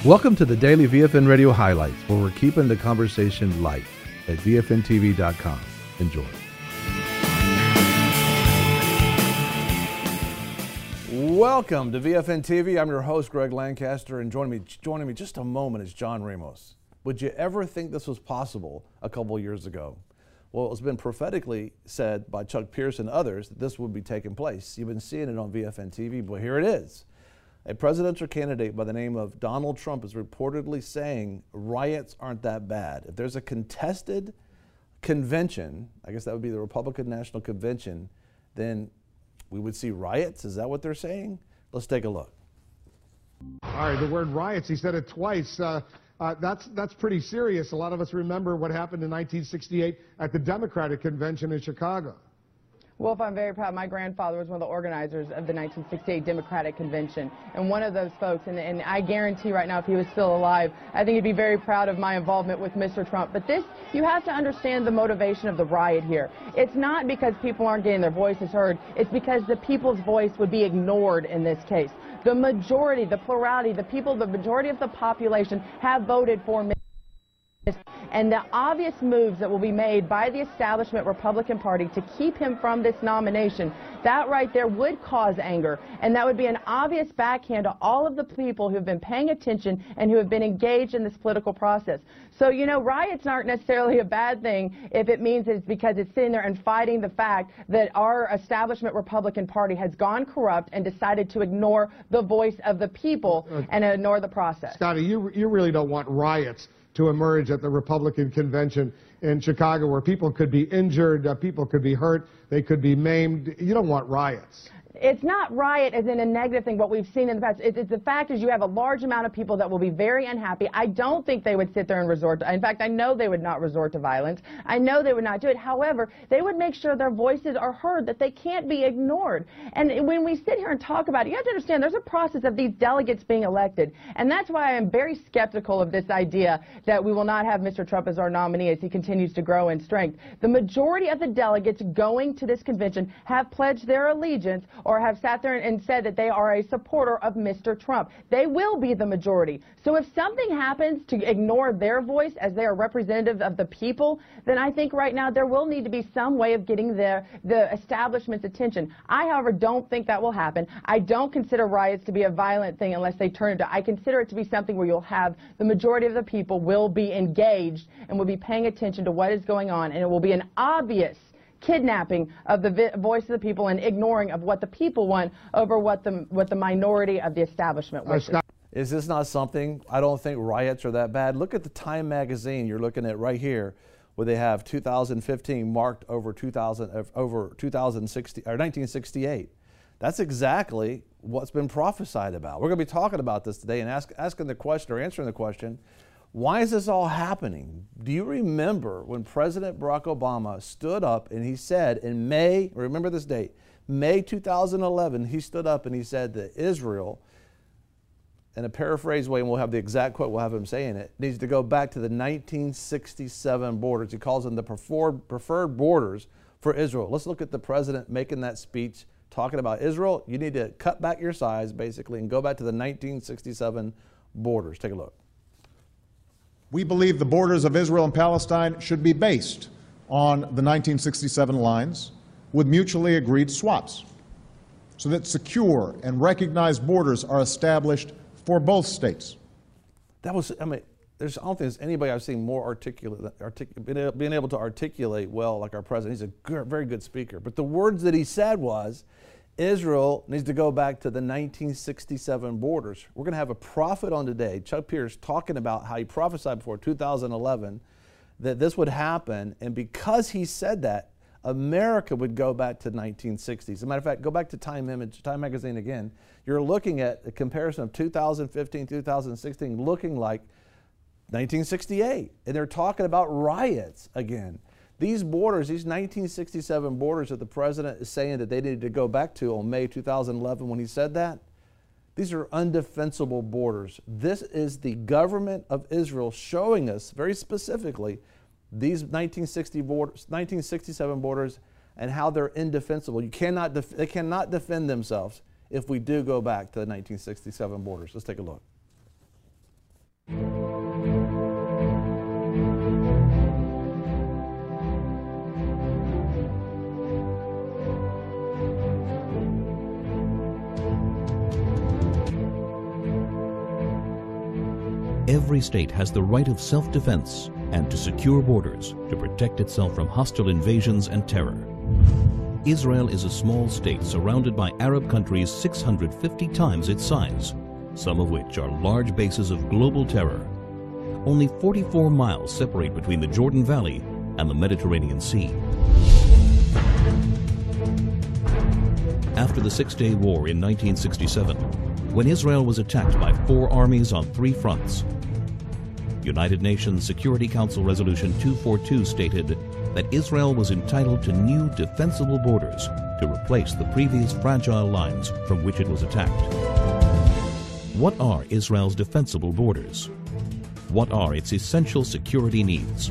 Welcome to the Daily VFN Radio Highlights, where we're keeping the conversation light at VFNTV.com. Enjoy. Welcome to VFN TV. I'm your host, Greg Lancaster, and joining me just a moment is John Ramos. Would you ever think this was possible a couple years ago? Well, it's been prophetically said by Chuck Pierce and others that this would be taking place. You've been seeing it on VFN TV, but here it is. A presidential candidate by the name of Donald Trump is reportedly saying riots aren't that bad. If there's a contested convention, I guess that would be the Republican National Convention, then we would see riots. Is that what they're saying? Let's take a look. All right, the word riots, he said it twice. That's pretty serious. A lot of us remember what happened in 1968 at the Democratic Convention in Chicago. Wolf, I'm very proud. My grandfather was one of the organizers of the 1968 Democratic Convention, and one of those folks, and I guarantee right now if he was still alive, I think he'd be very proud of my involvement with Mr. Trump. But this, you have to understand the motivation of the riot here. It's not because people aren't getting their voices heard. It's because the people's voice would be ignored in this case. The majority, the plurality, the people, the majority of the population have voted for Mr. And the obvious moves that will be made by the establishment Republican Party to keep him from this nomination, that right there would cause anger. And that would be an obvious backhand to all of the people who have been paying attention and who have been engaged in this political process. So, you know, riots aren't necessarily a bad thing if it means it's because it's sitting there and fighting the fact that our establishment Republican Party has gone corrupt and decided to ignore the voice of the people and ignore the process. Scotty, you really don't want riots to emerge at the Republican convention in Chicago where people could be injured, people could be hurt, they could be maimed. You don't want riots. It's not riot as in a negative thing, what we've seen in the past. It's the fact is you have a large amount of people that will be very unhappy. I don't think they would sit there and resort to, in fact, I know they would not resort to violence. I know they would not do it. However, they would make sure their voices are heard, that they can't be ignored. And when we sit here and talk about it, you have to understand there's a process of these delegates being elected. And that's why I am very skeptical of this idea that we will not have Mr. Trump as our nominee as he continues to grow in strength. The majority of the delegates going to this convention have pledged their allegiance or have sat there and said that they are a supporter of Mr. Trump. They will be the majority. So if something happens to ignore their voice as they are representative of the people, then I think right now there will need to be some way of getting the establishment's attention. I, however, don't think that will happen. I don't consider riots to be a violent thing unless they turn into, I consider it to be something where you'll have the majority of the people will be engaged and will be paying attention to what is going on, and it will be an obvious kidnapping of the voice of the people and ignoring of what the people want over what the minority of the establishment wishes. Is this not something? I don't think riots are that bad. Look at the Time magazine you're looking at right here, where they have 2015 marked over 1968. That's exactly what's been prophesied about. We're going to be talking about this today and asking the question or answering the question, why is this all happening? Do you remember when President Barack Obama stood up and he said in May, remember this date, May 2011, he stood up and he said that Israel, in a paraphrased way, and we'll have the exact quote, we'll have him saying it, needs to go back to the 1967 borders. He calls them the preferred borders for Israel. Let's look at the president making that speech, talking about Israel. You need to cut back your size, basically, and go back to the 1967 borders. Take a look. We believe the borders of Israel and Palestine should be based on the 1967 lines with mutually agreed swaps so that secure and recognized borders are established for both states. That was, I mean, I don't think there's anybody I've seen more articulate, being able to articulate well like our president. He's a very good speaker. But the words that he said was, Israel needs to go back to the 1967 borders. We're going to have a prophet on today, Chuck Pierce, talking about how he prophesied before 2011 that this would happen. And because he said that, America would go back to the 1960s. As a matter of fact, go back to Time magazine again. You're looking at a comparison of 2015, 2016 looking like 1968. And they're talking about riots again. These borders, these 1967 borders that the president is saying that they needed to go back to on May 2011 when he said that, these are undefensible borders. This is the government of Israel showing us very specifically these 1967 borders and how they're indefensible. They cannot defend themselves if we do go back to the 1967 borders. Let's take a look. Every state has the right of self-defense and to secure borders to protect itself from hostile invasions and terror. Israel is a small state surrounded by Arab countries 650 times its size, some of which are large bases of global terror. Only 44 miles separate between the Jordan Valley and the Mediterranean Sea. After the Six-Day War in 1967, when Israel was attacked by 4 armies on 3 fronts, United Nations Security Council Resolution 242 stated that Israel was entitled to new defensible borders to replace the previous fragile lines from which it was attacked. What are Israel's defensible borders? What are its essential security needs?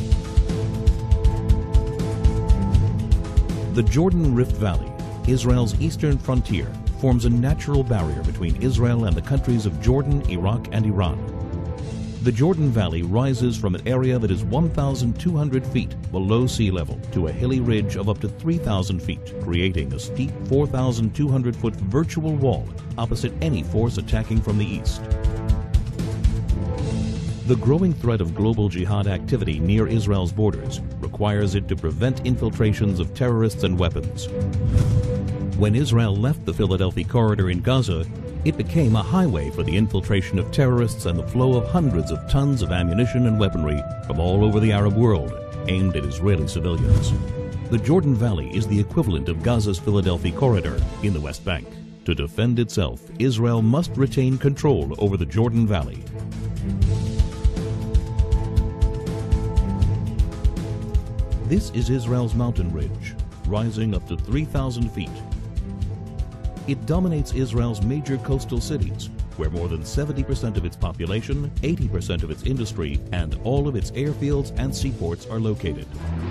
The Jordan Rift Valley, Israel's eastern frontier, forms a natural barrier between Israel and the countries of Jordan, Iraq, and Iran. The Jordan Valley rises from an area that is 1,200 feet below sea level to a hilly ridge of up to 3,000 feet, creating a steep 4,200-foot virtual wall opposite any force attacking from the east. The growing threat of global jihad activity near Israel's borders requires it to prevent infiltrations of terrorists and weapons. When Israel left the Philadelphia Corridor in Gaza, it became a highway for the infiltration of terrorists and the flow of hundreds of tons of ammunition and weaponry from all over the Arab world, aimed at Israeli civilians. The Jordan Valley is the equivalent of Gaza's Philadelphia Corridor in the West Bank. To defend itself, Israel must retain control over the Jordan Valley. This is Israel's mountain ridge, rising up to 3,000 feet. It dominates Israel's major coastal cities, where more than 70% of its population, 80% of its industry, and all of its airfields and seaports are located.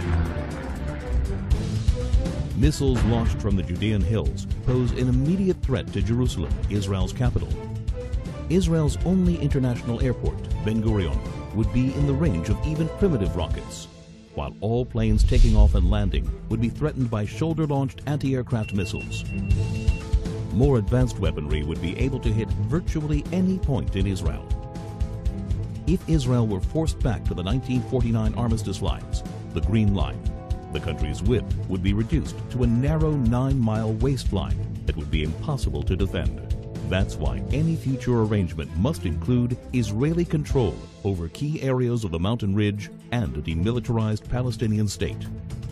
Missiles launched from the Judean hills pose an immediate threat to Jerusalem, Israel's capital. Israel's only international airport, Ben Gurion, would be in the range of even primitive rockets, while all planes taking off and landing would be threatened by shoulder-launched anti-aircraft missiles. More advanced weaponry would be able to hit virtually any point in Israel. If Israel were forced back to the 1949 armistice lines, the Green Line, the country's width would be reduced to a narrow 9-mile waistline that would be impossible to defend. That's why any future arrangement must include Israeli control over key areas of the mountain ridge and a demilitarized Palestinian state.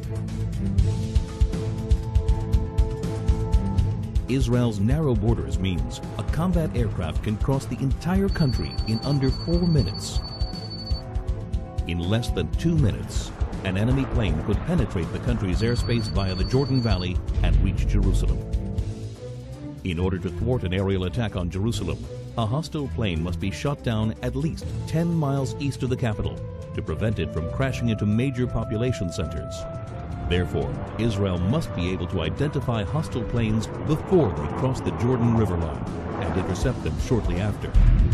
Israel's narrow borders means a combat aircraft can cross the entire country in under 4 minutes. In less than 2 minutes, an enemy plane could penetrate the country's airspace via the Jordan Valley and reach Jerusalem. In order to thwart an aerial attack on Jerusalem, a hostile plane must be shot down at least 10 miles east of the capital to prevent it from crashing into major population centers. Therefore, Israel must be able to identify hostile planes before they cross the Jordan River line and intercept them shortly after.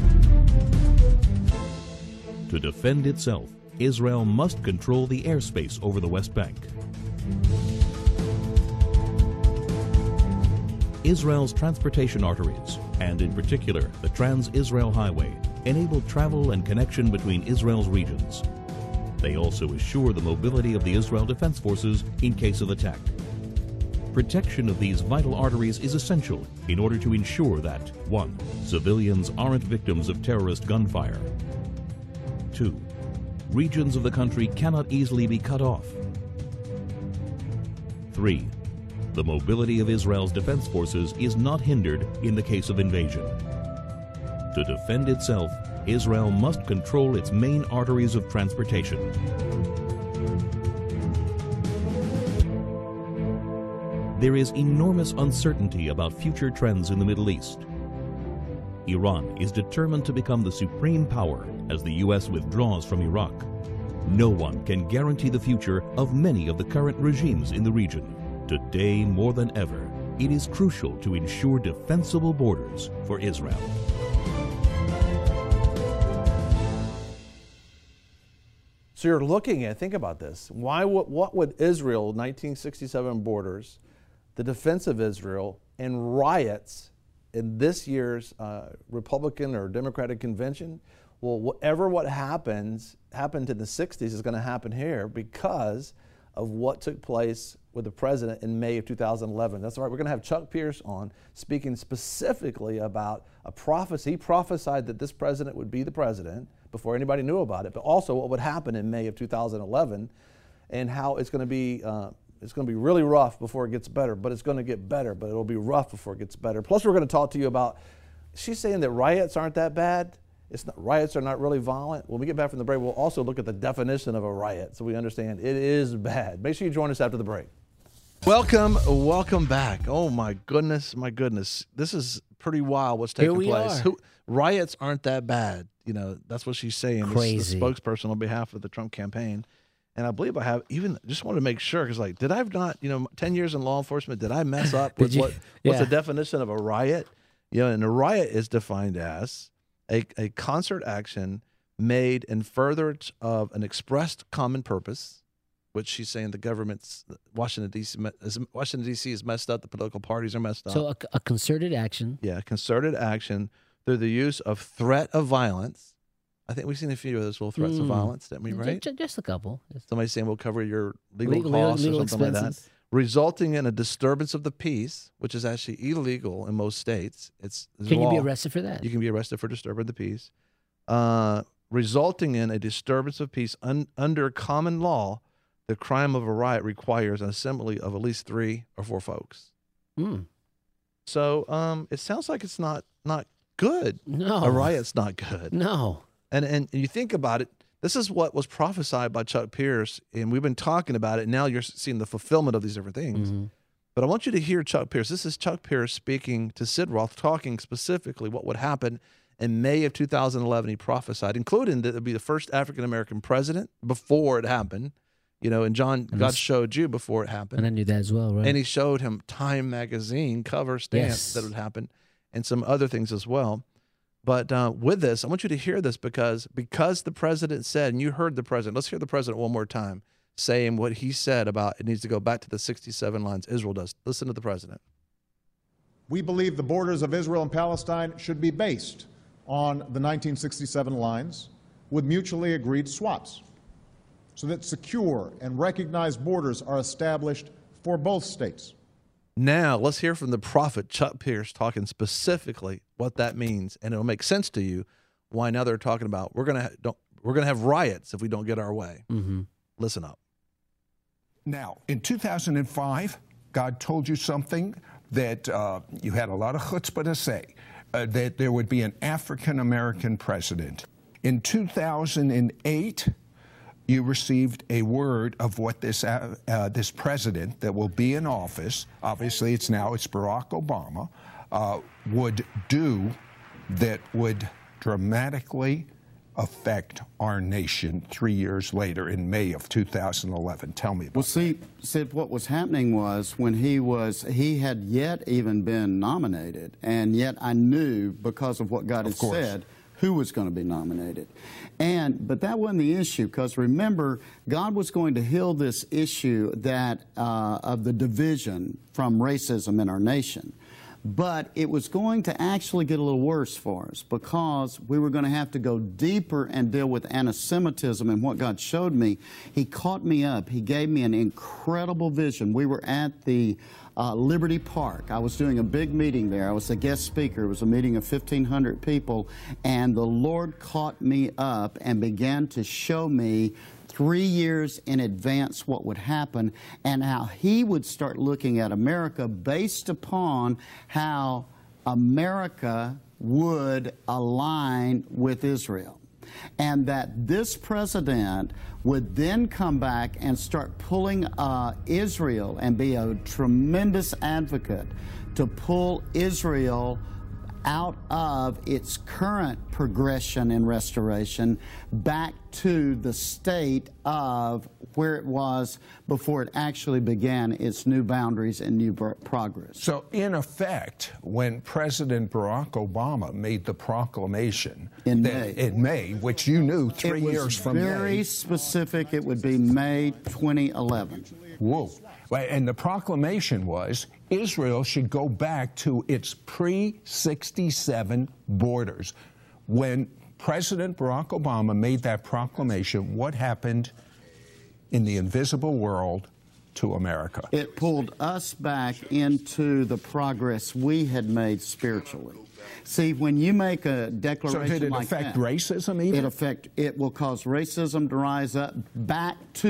To defend itself, Israel must control the airspace over the West Bank. Israel's transportation arteries, and in particular the Trans-Israel Highway, enable travel and connection between Israel's regions. They also assure the mobility of the Israel Defense Forces in case of attack. Protection of these vital arteries is essential in order to ensure that 1. Civilians aren't victims of terrorist gunfire. 2. Regions of the country cannot easily be cut off. 3. The mobility of Israel's defense forces is not hindered in the case of invasion. To defend itself, Israel must control its main arteries of transportation. There is enormous uncertainty about future trends in the Middle East. Iran is determined to become the supreme power as the U.S. withdraws from Iraq. No one can guarantee the future of many of the current regimes in the region. Today, more than ever, it is crucial to ensure defensible borders for Israel. So you're looking at, think about this. What would Israel, 1967 borders, the defense of Israel, and riots in this year's Republican or Democratic convention, well, what happened in the 60s is going to happen here because of what took place with the president in May of 2011. That's right. We're going to have Chuck Pierce on speaking specifically about a prophecy. He prophesied that this president would be the president before anybody knew about it, but also what would happen in May of 2011 and how it's going to be really rough before it gets better, but it's going to get better, but it'll be rough before it gets better. Plus, we're going to talk to you about, she's saying that riots aren't that bad. Riots are not really violent. When we get back from the break, we'll also look at the definition of a riot so we understand it is bad. Make sure you join us after the break. Welcome back. Oh my goodness. This is pretty wild what's taking place. Riots aren't that bad. You know, that's what she's saying. Crazy. This is the spokesperson on behalf of the Trump campaign. And I believe I have just wanted to make sure, because did I not, 10 years in law enforcement, did I mess up with what's the definition of a riot? And a riot is defined as a concert action made in furtherance of an expressed common purpose, which she's saying the government's, Washington, D.C. is messed up, the political parties are messed up. So a concerted action. Yeah, concerted action through the use of threat of violence. I think we've seen a few of those little threats of violence, didn't we, right? Just a couple. Somebody saying we'll cover your legal costs or something expenses. like that. Resulting in a disturbance of the peace, which is actually illegal in most states. Can you be arrested for that? You can be arrested for disturbing the peace. Resulting in a disturbance of peace under common law, the crime of a riot requires an assembly of at least 3 or 4 folks. So it sounds like it's not good. No. A riot's not good. No. And you think about it, this is what was prophesied by Chuck Pierce, and we've been talking about it, and now you're seeing the fulfillment of these different things. Mm-hmm. But I want you to hear Chuck Pierce. This is Chuck Pierce speaking to Sid Roth, talking specifically what would happen in May of 2011. He prophesied, including that it would be the first African-American president before it happened. And God showed you before it happened. And I knew that as well, right? And he showed him Time magazine cover stamps that would happen and some other things as well. But with this, I want you to hear this because the president said, and you heard the president, let's hear the president one more time saying what he said about it needs to go back to the 67 lines Israel does. Listen to the president. We believe the borders of Israel and Palestine should be based on the 1967 lines with mutually agreed swaps so that secure and recognized borders are established for both states. Now, let's hear from the prophet Chuck Pierce talking specifically what that means, and it'll make sense to you why now they're talking about we're going to have riots if we don't get our way. Mm-hmm. Listen up. Now, in 2005, God told you something that you had a lot of chutzpah to say, that there would be an African-American president. In 2008, you received a word of what this president that will be in office, obviously it's Barack Obama, would do that would dramatically affect our nation 3 years later in May of 2011. Tell me about that. Well, see, Sid, what was happening was when he had yet even been nominated, and yet I knew because of what God had said who was going to be nominated. But that wasn't the issue, because remember, God was going to heal this issue of the division from racism in our nation. But it was going to actually get a little worse for us, because we were going to have to go deeper and deal with anti-Semitism. And what God showed me, He caught me up. He gave me an incredible vision. We were at the Liberty Park. I was doing a big meeting there. I was a guest speaker. It was a meeting of 1,500 people. And the Lord caught me up and began to show me 3 years in advance what would happen and how He would start looking at America based upon how America would align with Israel. And that this president would then come back and start pulling Israel and be a tremendous advocate to pull Israel out of its current progression and restoration back to the state of where it was before it actually began its new boundaries and new progress. So, in effect, when President Barack Obama made the proclamation in May, which you knew 3 years from May. It was very specific. It would be May 2011. Whoa. And the proclamation was Israel should go back to its pre-67 borders. When President Barack Obama made that proclamation, what happened in the invisible world to America? It pulled us back into the progress we had made spiritually. See, when you make a declaration so did it like affect that, racism even? It will cause racism to rise up back to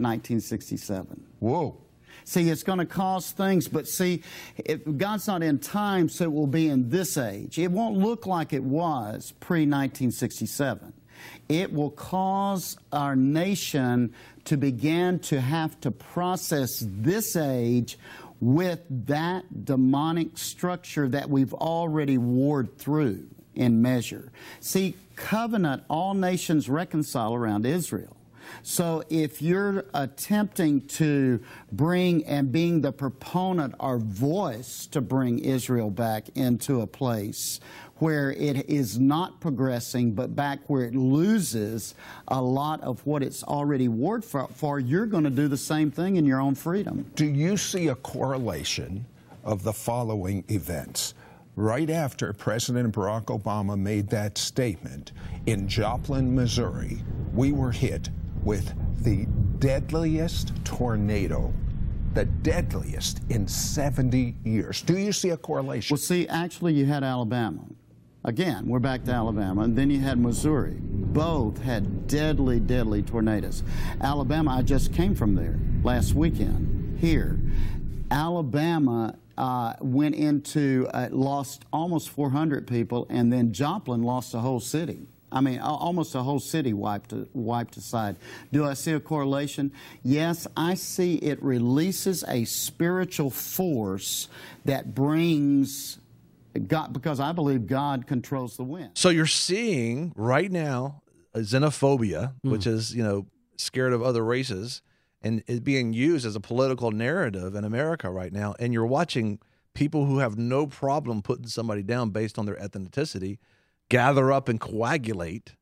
1967. Whoa. See, it's going to cause things, but see, God's not in time, so it will be in this age. It won't look like it was pre-1967. It will cause our nation to begin to have to process this age with that demonic structure that we've already warred through in measure. See, covenant, all nations reconcile around Israel. So if you're attempting to bring and being the proponent or voice to bring Israel back into a place where it is not progressing, but back where it loses a lot of what it's already warred for, you're going to do the same thing in your own freedom. Do you see a correlation of the following events? Right after President Barack Obama made that statement, in Joplin, Missouri, we were hit with the deadliest tornado, the deadliest in 70 years. Do you see a correlation? Well, see, actually, you had Alabama. Again, we're back to Alabama. And then you had Missouri. Both had deadly, deadly tornadoes. Alabama, I just came from there last weekend here. Alabama went into, lost almost 400 people, and then Joplin lost a whole city. I mean, almost a whole city wiped aside. Do I see a correlation? Yes, I see it releases a spiritual force that brings God, because I believe God controls the wind. So you're seeing right now a xenophobia, which is, scared of other races, and is being used as a political narrative in America right now. And you're watching people who have no problem putting somebody down based on their ethnicity gather up and coagulate,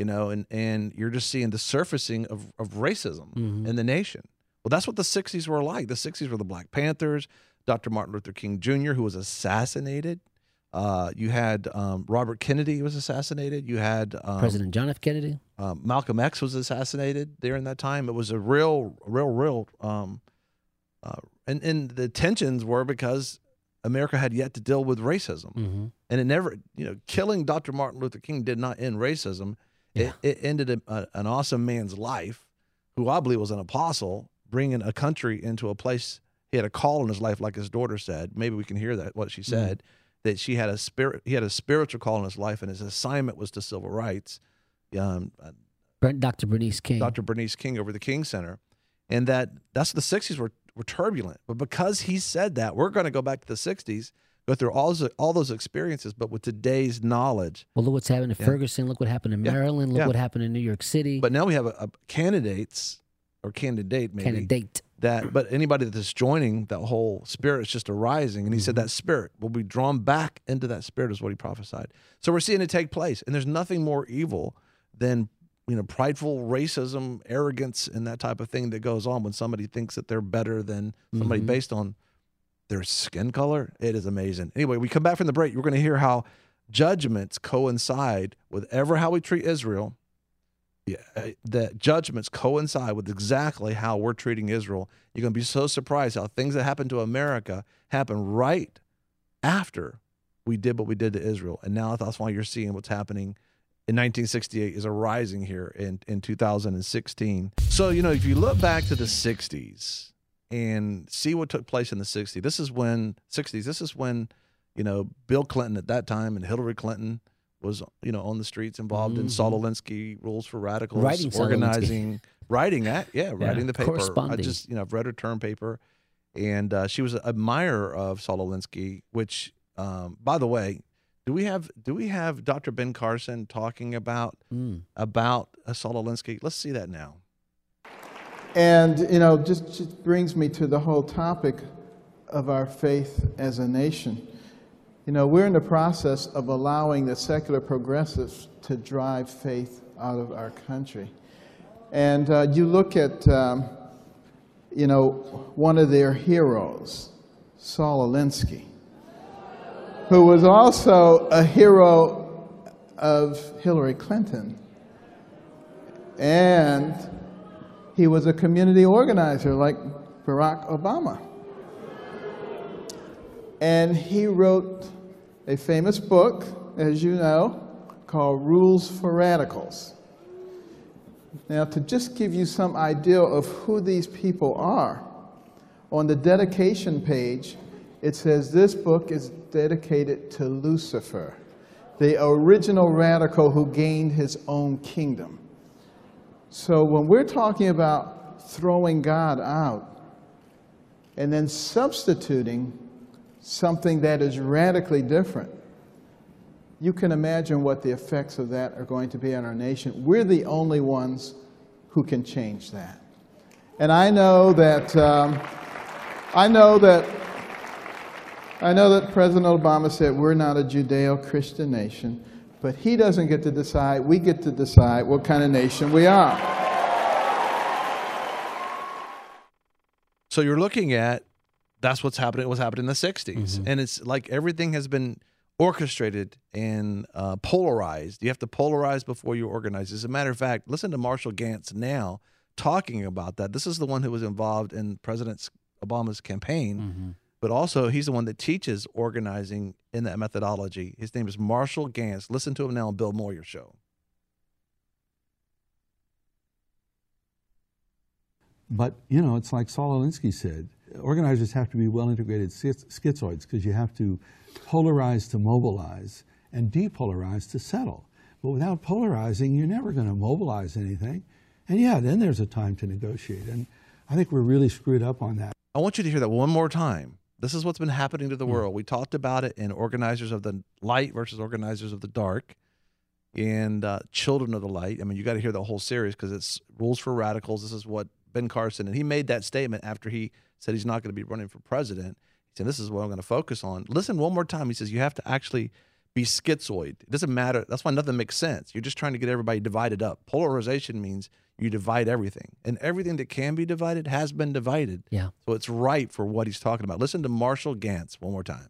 and you're just seeing the surfacing of racism in the nation. Well, that's what the 60s were like. The 60s were the Black Panthers, Dr. Martin Luther King Jr., who was assassinated. You had Robert Kennedy was assassinated. You had President John F. Kennedy. Malcolm X was assassinated during that time. It was a real. And the tensions were because America had yet to deal with racism, and it never, killing Dr. Martin Luther King did not end racism. Yeah. It ended an awesome man's life, who I believe was an apostle, bringing a country into a place. He had a call in his life, like his daughter said. Maybe we can hear that what she said. That she had he had a spiritual call in his life, and his assignment was to civil rights. Dr. Bernice King. Dr. Bernice King over the King Center. And that's the 60s were turbulent. But because he said that, we're going to go back to the 60s, go through all those experiences, but with today's knowledge. Well, look what's happened in Ferguson. Look what happened in Maryland. Look what happened in New York City. But now we have a candidate, maybe. But anybody that's joining that whole spirit is just arising. And he said that spirit will be drawn back into that spirit is what he prophesied. So we're seeing it take place. And there's nothing more evil than, prideful racism, arrogance, and that type of thing that goes on when somebody thinks that they're better than somebody based on their skin color. It is amazing. Anyway, we come back from the break. We're going to hear how judgments coincide with how we treat Israel. The judgments coincide with exactly how we're treating Israel. You're going to be so surprised how things that happen to America happen right after we did what we did to Israel. And now that's why you're seeing what's happening in 1968 is arising here in 2016. So, if you look back to the 60s and see what took place in the 60s, this is when, Bill Clinton at that time and Hillary Clinton was, on the streets involved in Saul Alinsky, Rules for Radicals, writing the paper. Corresponding. I've read her term paper, and she was an admirer of Saul Alinsky, which, by the way, do we have Dr. Ben Carson talking about Saul Alinsky? Let's see that now. And, just brings me to the whole topic of our faith as a nation. We're in the process of allowing the secular progressives to drive faith out of our country. And you look at, one of their heroes, Saul Alinsky, who was also a hero of Hillary Clinton. And he was a community organizer like Barack Obama. And he wrote a famous book, as you know, called Rules for Radicals. Now, to just give you some idea of who these people are, on the dedication page, it says this book is dedicated to Lucifer, the original radical who gained his own kingdom. So when we're talking about throwing God out and then substituting something that is radically different, you can imagine what the effects of that are going to be on our nation. We're the only ones who can change that. And I know that President Obama said we're not a Judeo-Christian nation, but he doesn't get to decide. We get to decide what kind of nation we are. So you're looking at, that's what's happening. It was happening in the 60s. And it's like everything has been orchestrated and polarized. You have to polarize before you organize. As a matter of fact, listen to Marshall Gantz now talking about that. This is the one who was involved in President Obama's campaign, but also he's the one that teaches organizing in that methodology. His name is Marshall Gantz. Listen to him now on Bill Moyer's show. But, you know, it's like Saul Alinsky said, organizers have to be well-integrated schizoids because you have to polarize to mobilize and depolarize to settle. But without polarizing, you're never going to mobilize anything. And yeah, then there's a time to negotiate. And I think we're really screwed up on that. I want you to hear that one more time. This is what's been happening to the world. We talked about it in Organizers of the Light versus Organizers of the Dark and Children of the Light. I mean, you got to hear the whole series because it's Rules for Radicals. This is what Ben Carson, and he made that statement after he said he's not going to be running for president. He said, this is what I'm going to focus on. Listen one more time. He says, you have to actually be schizoid. It doesn't matter. That's why nothing makes sense. You're just trying to get everybody divided up. Polarization means you divide everything. And everything that can be divided has been divided. Yeah. So it's right for what he's talking about. Listen to Marshall Gantz one more time.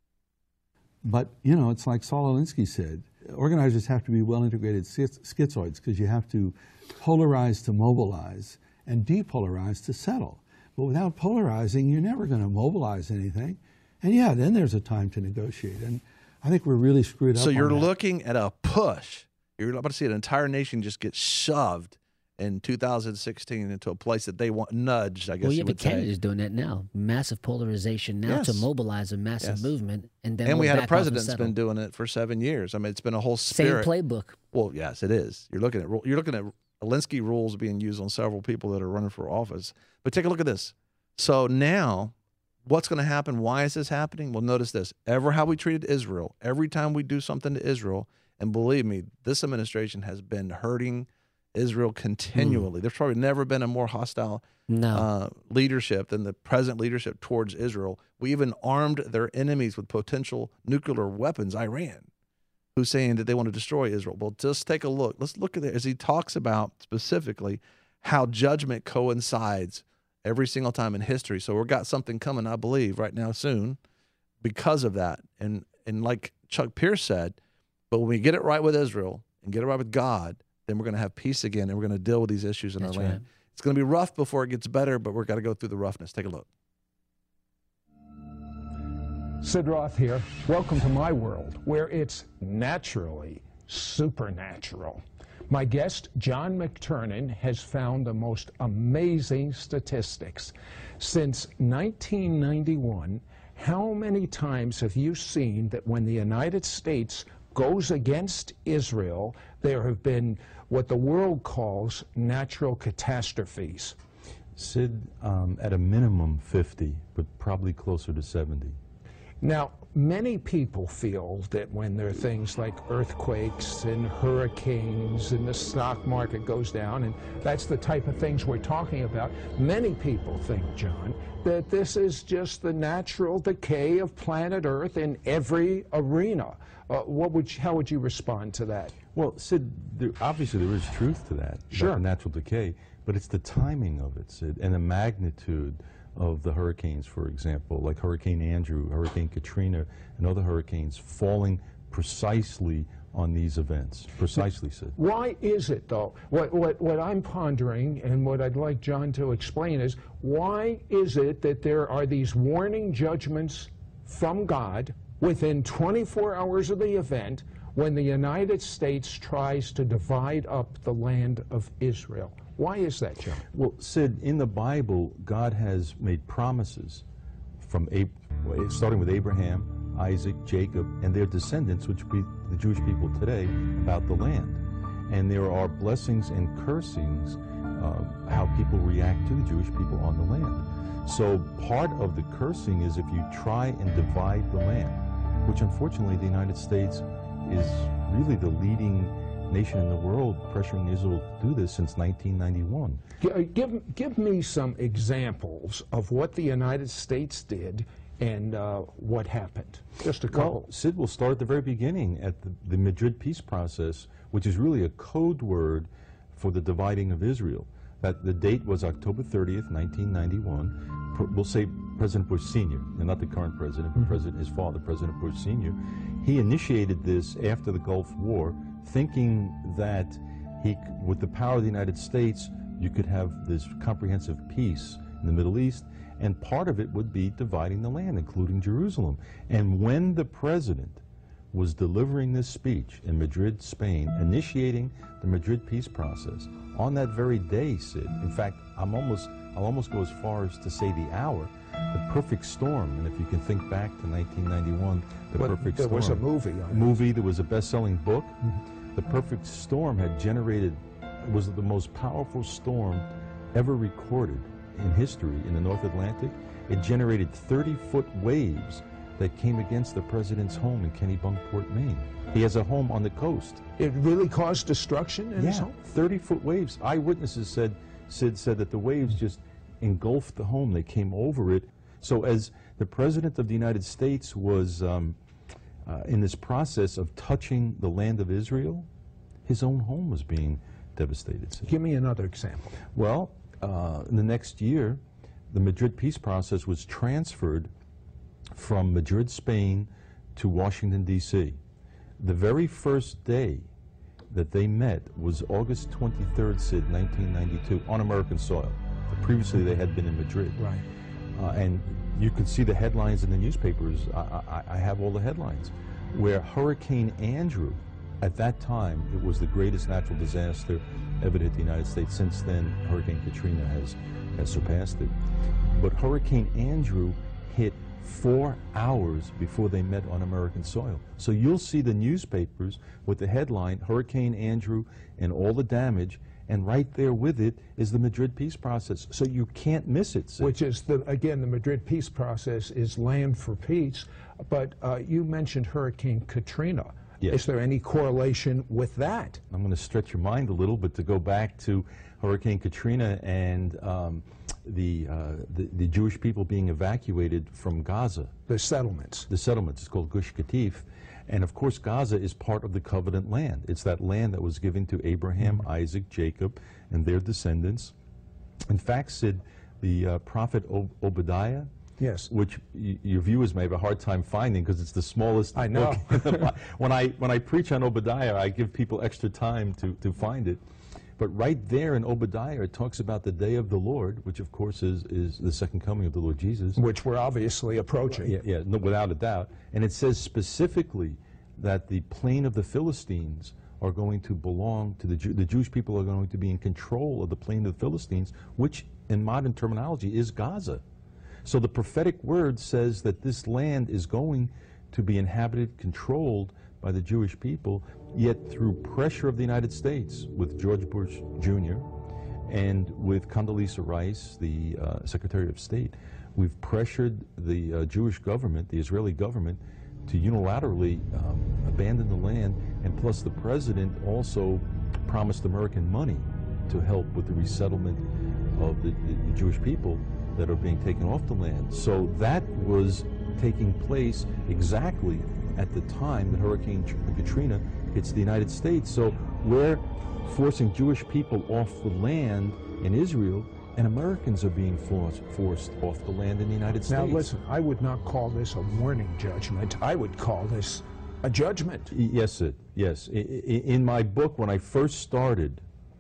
But, you know, it's like Saul Alinsky said, organizers have to be well-integrated schizoids because you have to polarize to mobilize and depolarize to settle. But without polarizing, you're never going to mobilize anything. And yeah, then there's a time to negotiate. And I think we're really screwed up. So you're looking at a push. You're about to see an entire nation just get shoved in 2016 into a place that they want nudged, I guess you would say. Canada's doing that now. Massive polarization now to mobilize a massive movement. And we had a president that's been doing it for 7 years. I mean, it's been a whole spirit. Same playbook. Well, yes, it is. You're looking at Alinsky rules being used on several people that are running for office. But take a look at this. So now, what's going to happen? Why is this happening? Well, notice this. Ever how we treated Israel, every time we do something to Israel, and believe me, this administration has been hurting Israel continually. There's probably never been a more hostile leadership than the present leadership towards Israel. We even armed their enemies with potential nuclear weapons, Iran, who's saying that they want to destroy Israel. Well, just take a look. Let's look at it as he talks about specifically how judgment coincides every single time in history. So we've got something coming, I believe, right now soon because of that. And like Chuck Pierce said, but when we get it right with Israel and get it right with God, then we're going to have peace again, and we're going to deal with these issues in our land. Right. It's going to be rough before it gets better, but we've got to go through the roughness. Take a look. Sid Roth here. Welcome to my world, where it's naturally supernatural. My guest, John McTernan, has found the most amazing statistics. Since 1991, how many times have you seen that when the United States goes against Israel, there have been what the world calls natural catastrophes? Sid, at a minimum 50, but probably closer to 70. Now, many people feel that when there are things like earthquakes and hurricanes and the stock market goes down, and that's the type of things we're talking about, many people think, John, that this is just the natural decay of planet Earth in every arena. How would you respond to that? Well, Sid, obviously there is truth to that, about natural decay, but it's the timing of it, Sid, and the magnitude of the hurricanes, for example, like Hurricane Andrew, Hurricane Katrina, and other hurricanes falling precisely on these events. Precisely, Sid. Why is it, though? What I'm pondering, and what I'd like John to explain, is why is it that there are these warning judgments from God within 24 hours of the event when the United States tries to divide up the land of Israel? Why is that, John? Well, Sid, in the Bible, God has made promises from starting with Abraham, Isaac, Jacob, and their descendants, which be the Jewish people today, about the land. And there are blessings and cursings, how people react to the Jewish people on the land. So part of the cursing is if you try and divide the land, which unfortunately the United States is really the leading nation in the world pressuring Israel to do this since 1991. Give me some examples of what the United States did and what happened. Just a couple. Well, Sid, will start at the very beginning at the Madrid peace process, which is really a code word for the dividing of Israel. That the date was October 30th, 1991. We'll say President Bush Sr., and not the current president, but his father, President Bush Sr. He initiated this after the Gulf War, thinking that with the power of the United States, you could have this comprehensive peace in the Middle East, and part of it would be dividing the land, including Jerusalem. And when the president was delivering this speech in Madrid, Spain, initiating the Madrid peace process, on that very day, Sid, in fact, I'll almost go as far as to say the hour, the perfect storm. And if you can think back to 1991, the perfect storm. There was a movie on it. Movie, there was a best-selling book. The perfect storm had generated, was the most powerful storm ever recorded in history in the North Atlantic. It generated 30-foot waves that came against the president's home in Kennebunkport, Maine. He has a home on the coast. It really caused destruction in his home? 30-foot waves. Eyewitnesses said, Sid said that the waves just engulfed the home. They came over it. So as the President of the United States was in this process of touching the land of Israel, his own home was being devastated. Sid. Give me another example. Well, in the next year, the Madrid peace process was transferred from Madrid, Spain, to Washington, D.C. The very first day that they met was August 23rd, Sid, 1992, on American soil. Previously, they had been in Madrid. Right. And you could see the headlines in the newspapers. I have all the headlines, where Hurricane Andrew, at that time, it was the greatest natural disaster ever hit the United States. Since then, Hurricane Katrina has surpassed it. But Hurricane Andrew hit 4 hours before they met on American soil. So you'll see the newspapers with the headline, Hurricane Andrew and all the damage, and right there with it is the Madrid peace process. So you can't miss it. Sid. Which is, again, the Madrid peace process is land for peace. But you mentioned Hurricane Katrina. Yes. Is there any correlation with that? I'm going to stretch your mind a little bit to go back to Hurricane Katrina and the Jewish people being evacuated from Gaza. The settlements. The settlements. It's called Gush Katif. And of course, Gaza is part of the covenant land. It's that land that was given to Abraham, Isaac, Jacob, and their descendants. In fact, Sid, the prophet Obadiah, yes, which your viewers may have a hard time finding because it's the smallest I know. book. When I preach on Obadiah, I give people extra time to find it. But right there in Obadiah, it talks about the day of the Lord, which of course is the second coming of the Lord Jesus. Which we're obviously approaching. Yeah, no, without a doubt. And it says specifically that the plain of the Philistines are going to belong to the Jewish people are going to be in control of the plain of the Philistines, which in modern terminology is Gaza. So the prophetic word says that this land is going to be inhabited, controlled by the Jewish people, yet through pressure of the United States with George Bush Jr. and with Condoleezza Rice, the Secretary of State, we've pressured the Jewish government, the Israeli government, to unilaterally abandon the land, and plus the president also promised American money to help with the resettlement of the Jewish people that are being taken off the land. So that was taking place exactly at the time that Hurricane Katrina hits the United States. So we're forcing Jewish people off the land in Israel, and Americans are being forced off the land in the United States. Now listen, I would not call this a warning judgment. I would call this a judgment. Yes, yes. In my book, when I first started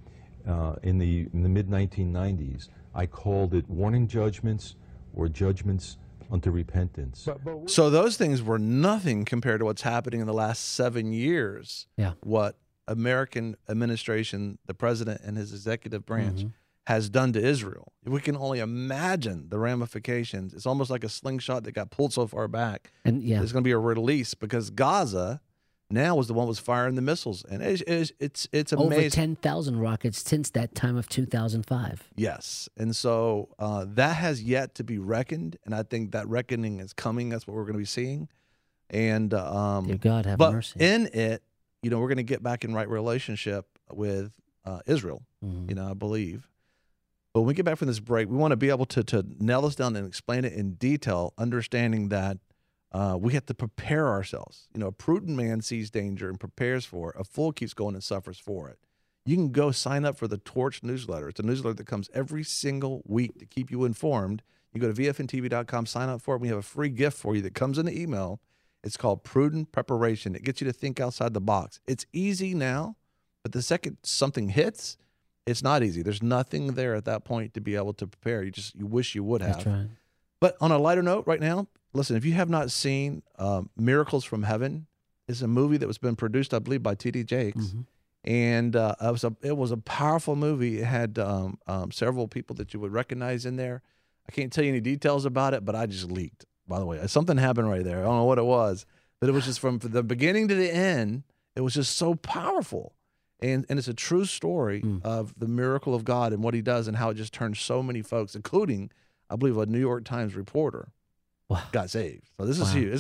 in the mid-1990s, I called it Warning Judgments or Judgments unto Repentance. So those things were nothing compared to what's happening in the last 7 years. Yeah. What American administration, the president and his executive branch has done to Israel. We can only imagine the ramifications. It's almost like a slingshot that got pulled so far back. And yeah, there's going to be a release because Gaza now was the one was firing the missiles, and it's amazing. Over 10,000 rockets since that time of 2005. Yes, and so that has yet to be reckoned, and I think that reckoning is coming. That's what we're going to be seeing. And dear God, have but mercy. In it, we're going to get back in right relationship with Israel. I believe. But when we get back from this break, we want to be able to nail this down and explain it in detail, understanding that we have to prepare ourselves. A prudent man sees danger and prepares for it. A fool keeps going and suffers for it. You can go sign up for the Torch newsletter. It's a newsletter that comes every single week to keep you informed. You go to VFNTV.com, sign up for it. We have a free gift for you that comes in the email. It's called Prudent Preparation. It gets you to think outside the box. It's easy now, but the second something hits, it's not easy. There's nothing there at that point to be able to prepare. You wish you would have. That's right. But on a lighter note right now, listen, if you have not seen Miracles from Heaven, it's a movie that was been produced, I believe, by T.D. Jakes. And it was a powerful movie. It had several people that you would recognize in there. I can't tell you any details about it, but I just leaked, by the way. Something happened right there. I don't know what it was, but it was just from the beginning to the end, it was just so powerful. And it's a true story of the miracle of God and what he does and how it just turns so many folks, including, I believe, a New York Times reporter, got saved. So this is huge.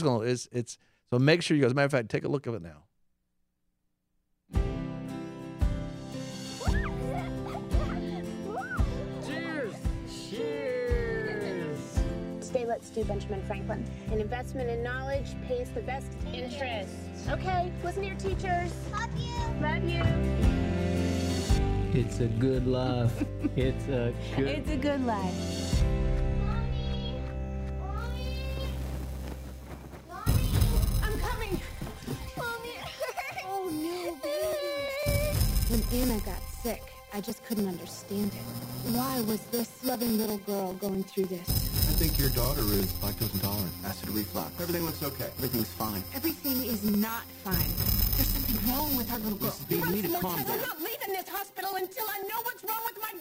So make sure you guys, as a matter of fact, take a look at it now. Cheers! Cheers! Today, let's do Benjamin Franklin. An investment in knowledge pays the best interest. Okay, listen to your teachers. Love you. Love you. It's a good life. It's a good life. I'm coming. Mommy, it hurts. Oh, no, baby. When Anna got sick, I just couldn't understand it. Why was this loving little girl going through this? I think your daughter is lactose intolerant. Acid reflux. Everything looks okay. Everything's fine. Everything is not fine. There's something wrong with our little girl. Mrs. B, you need to calm down. I'm not leaving this hospital until I know what's wrong with my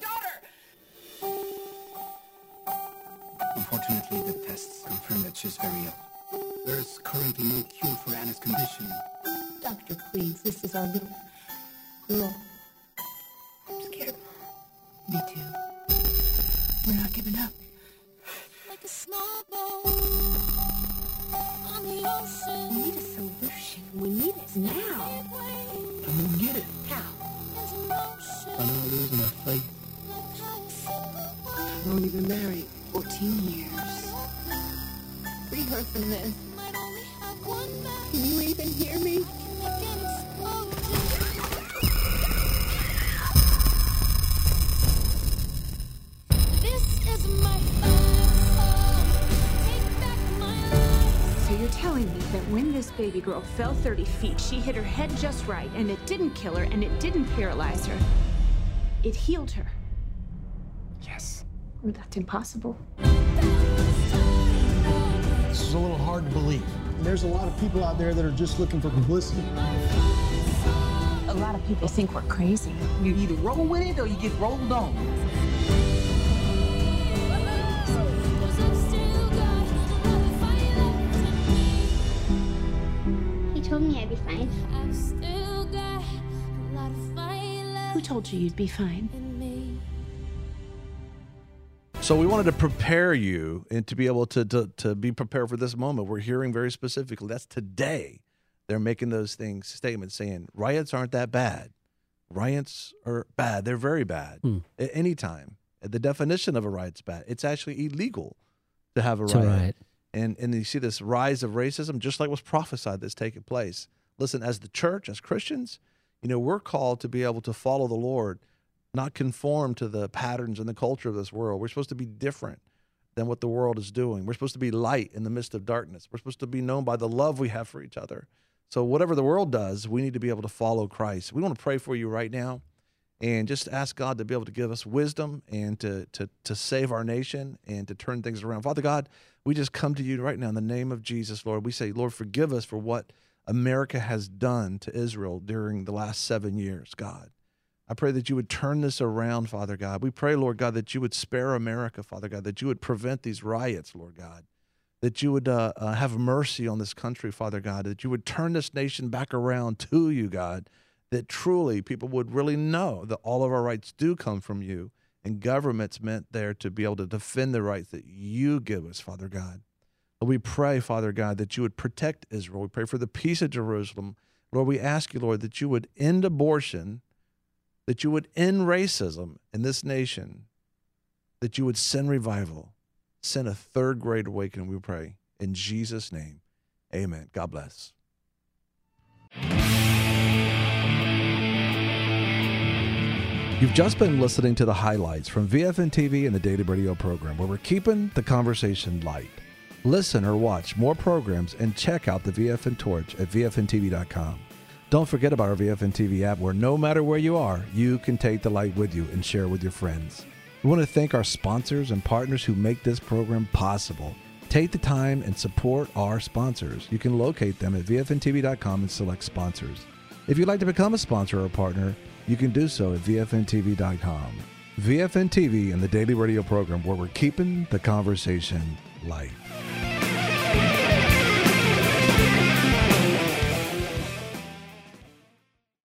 daughter. Unfortunately, the tests confirm that she's very ill. There's currently no cure for Anna's condition. Doctor, please, this is our little girl. I'm scared. Me too. We're not giving up. Like a small boat on the ocean. We need a solution. We need it now. I'm gonna get it. How? I'm not losing our faith. We're only been married 14 years. Free her from this. Can you even hear me? So you're telling me that when this baby girl fell 30 feet, she hit her head just right, and it didn't kill her, and it didn't paralyze her. It healed her. Yes. Well, that's impossible. This is a little hard to believe. There's a lot of people out there that are just looking for publicity. A lot of people think we're crazy. You either roll with it or you get rolled on. He told me I'd be fine. Who told you you'd be fine? So we wanted to prepare you and to be able to be prepared for this moment. We're hearing very specifically, that's today. They're making those statements saying riots aren't that bad. Riots are bad. They're very bad at any time. The definition of a riot's bad. It's actually illegal to have a riot. And you see this rise of racism, just like was prophesied that's taking place. Listen, as the church, as Christians, we're called to be able to follow the Lord, not conform to the patterns and the culture of this world. We're supposed to be different than what the world is doing. We're supposed to be light in the midst of darkness. We're supposed to be known by the love we have for each other. So whatever the world does, we need to be able to follow Christ. We want to pray for you right now and just ask God to be able to give us wisdom and to save our nation and to turn things around. Father God, we just come to you right now in the name of Jesus, Lord. We say, Lord, forgive us for what America has done to Israel during the last 7 years, God. I pray that you would turn this around, Father God. We pray, Lord God, that you would spare America, Father God, that you would prevent these riots, Lord God, that you would have mercy on this country, Father God, that you would turn this nation back around to you, God, that truly people would really know that all of our rights do come from you, and government's meant there to be able to defend the rights that you give us, Father God. We pray, Father God, that you would protect Israel. We pray for the peace of Jerusalem. Lord, we ask you, Lord, that you would end abortion, that you would end racism in this nation, that you would send revival, send a third great awakening, we pray. In Jesus' name, amen. God bless. You've just been listening to the highlights from VFN TV and the Daily Radio program, where we're keeping the conversation light. Listen or watch more programs and check out the VFN Torch at VFNTV.com. Don't forget about our VFN TV app, where no matter where you are, you can take the light with you and share with your friends. We want to thank our sponsors and partners who make this program possible. Take the time and support our sponsors. You can locate them at VFNTV.com and select sponsors. If you'd like to become a sponsor or a partner, you can do so at VFNTV.com. VFN TV and the Daily Radio program, where we're keeping the conversation light.